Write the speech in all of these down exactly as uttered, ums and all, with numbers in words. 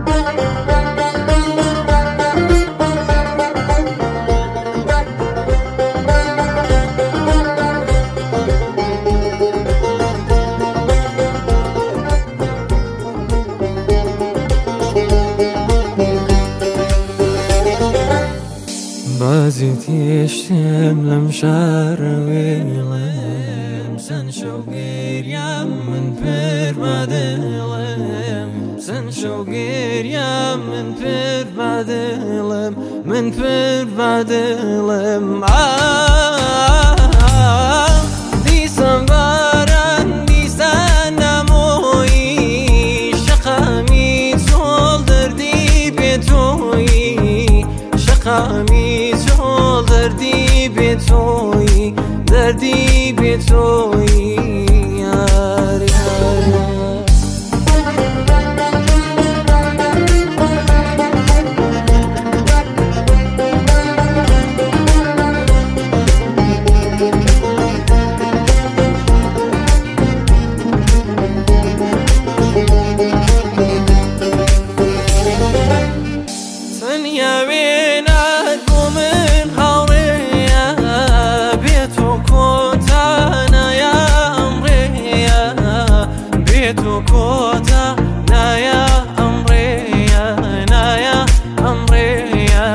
بازی تیشتم لم شهر ویلم سن شو گریم من پر بدلم سن شو گریم من پر بدلم من پر بدلم دیسم باران دیسن نمویی شقمی زول دردی به تویی شقمی زول دردی به تویی دردی به تویی یار یار تو کوتا نایا امريا نایا امريا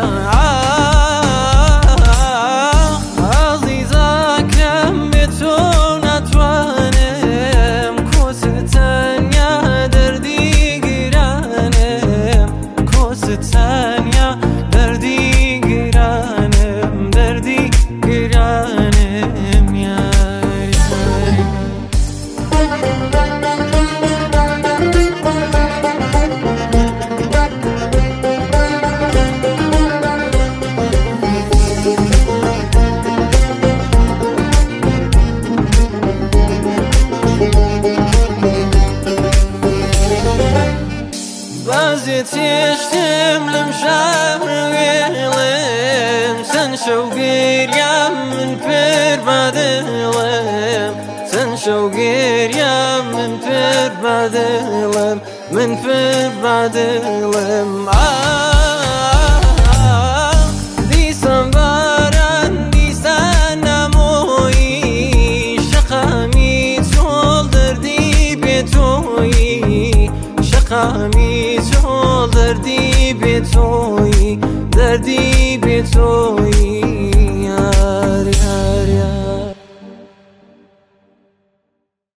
عزيزا كم بتو نتوانم كوستن يا دردي گرانم كوستن يا دردي گرانم دردي گرانم يا بازی تیشتم لم شهر ویلم سن شو گریم من پر بدلم سن شو گریم من پر بدلم من پر بدلم